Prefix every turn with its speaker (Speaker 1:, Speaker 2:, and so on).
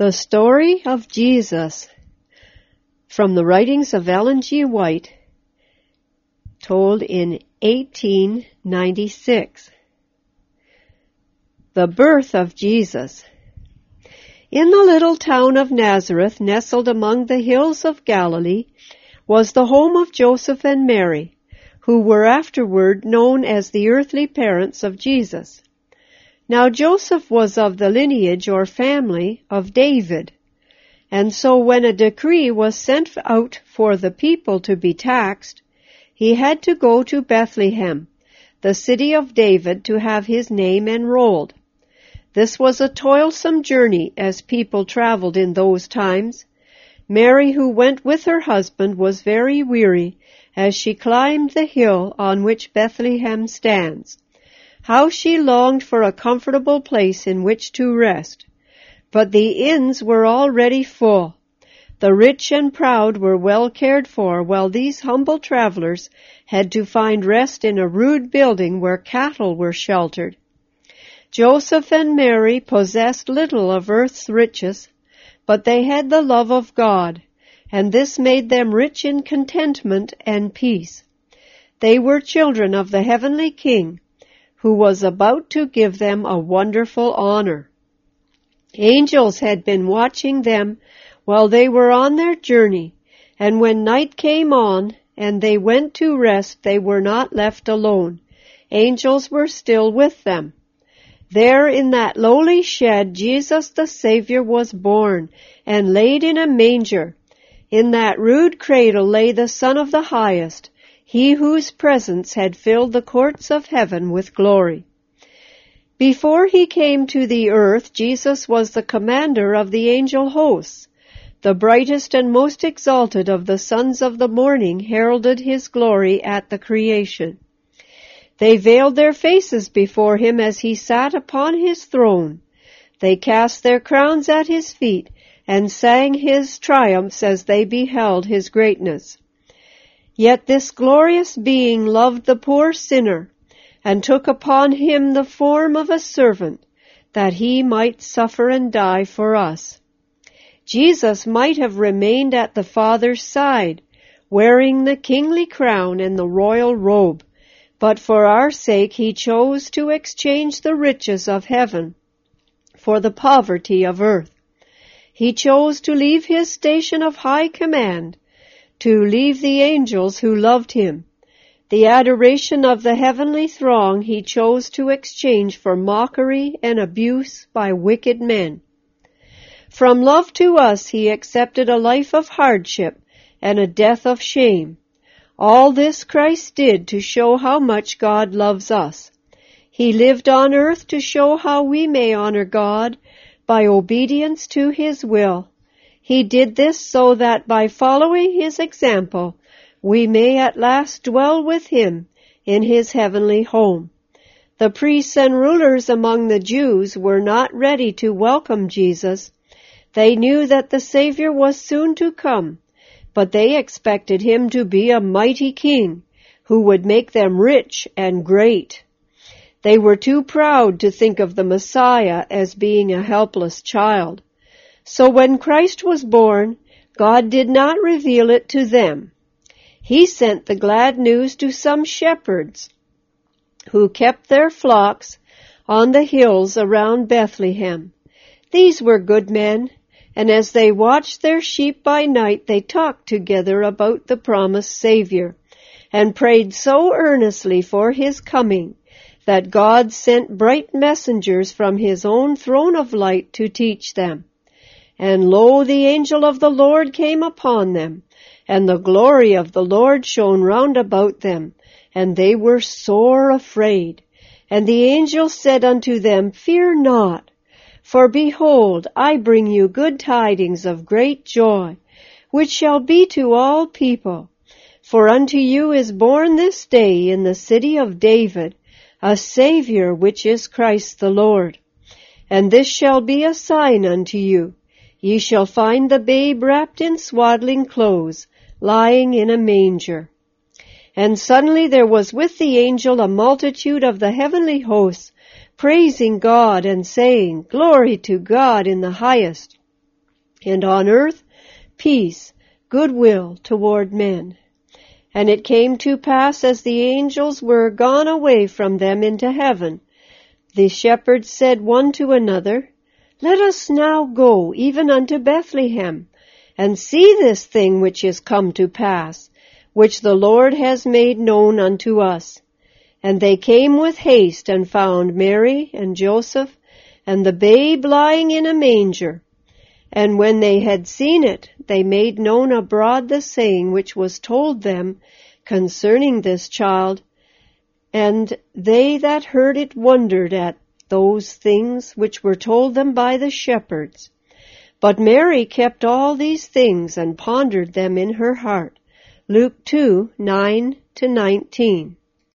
Speaker 1: The Story of Jesus, from the writings of Ellen G. White, told in 1896. The birth of Jesus. In the little town of Nazareth, nestled among the hills of Galilee, was the home of Joseph and Mary, who were afterward known as the earthly parents of Jesus. Now Joseph was of the lineage or family of David, and so when a decree was sent out for the people to be taxed, he had to go to Bethlehem, the city of David, to have his name enrolled. This was a toilsome journey as people traveled in those times. Mary, who went with her husband, was very weary as she climbed the hill on which Bethlehem stands. How she longed for a comfortable place in which to rest. But the inns were already full. The rich and proud were well cared for, while these humble travelers had to find rest in a rude building where cattle were sheltered. Joseph and Mary possessed little of earth's riches, but they had the love of God, and this made them rich in contentment and peace. They were children of the heavenly King, who was about to give them a wonderful honor. Angels had been watching them while they were on their journey, and when night came on and they went to rest, they were not left alone. Angels were still with them. There in that lowly shed, Jesus the Savior was born and laid in a manger. In that rude cradle lay the Son of the Highest, he whose presence had filled the courts of heaven with glory. Before he came to the earth, Jesus was the commander of the angel hosts. The brightest and most exalted of the sons of the morning heralded his glory at the creation. They veiled their faces before him as he sat upon his throne. They cast their crowns at his feet and sang his triumphs as they beheld his greatness. Yet this glorious being loved the poor sinner and took upon him the form of a servant, that he might suffer and die for us. Jesus might have remained at the Father's side, wearing the kingly crown and the royal robe, but for our sake he chose to exchange the riches of heaven for the poverty of earth. He chose to leave his station of high command, to leave the angels who loved him. The adoration of the heavenly throng he chose to exchange for mockery and abuse by wicked men. From love to us he accepted a life of hardship and a death of shame. All this Christ did to show how much God loves us. He lived on earth to show how we may honor God by obedience to his will. He did this so that by following his example, we may at last dwell with him in his heavenly home. The priests and rulers among the Jews were not ready to welcome Jesus. They knew that the Savior was soon to come, but they expected him to be a mighty king who would make them rich and great. They were too proud to think of the Messiah as being a helpless child. So when Christ was born, God did not reveal it to them. He sent the glad news to some shepherds who kept their flocks on the hills around Bethlehem. These were good men, and as they watched their sheep by night, they talked together about the promised Savior, and prayed so earnestly for his coming that God sent bright messengers from his own throne of light to teach them. And lo, the angel of the Lord came upon them, and the glory of the Lord shone round about them, and they were sore afraid. And the angel said unto them, Fear not, for behold, I bring you good tidings of great joy, which shall be to all people. For unto you is born this day in the city of David a Savior, which is Christ the Lord. And this shall be a sign unto you. Ye shall find the babe wrapped in swaddling clothes, lying in a manger. And suddenly there was with the angel a multitude of the heavenly hosts, praising God and saying, Glory to God in the highest, and on earth peace, goodwill toward men. And it came to pass, as the angels were gone away from them into heaven, the shepherds said one to another, Let us now go even unto Bethlehem, and see this thing which is come to pass, which the Lord has made known unto us. And they came with haste, and found Mary and Joseph, and the babe lying in a manger. And when they had seen it, they made known abroad the saying which was told them concerning this child. And they that heard it wondered at those things which were told them by the shepherds. But Mary kept all these things and pondered them in her heart. Luke 2:9-19.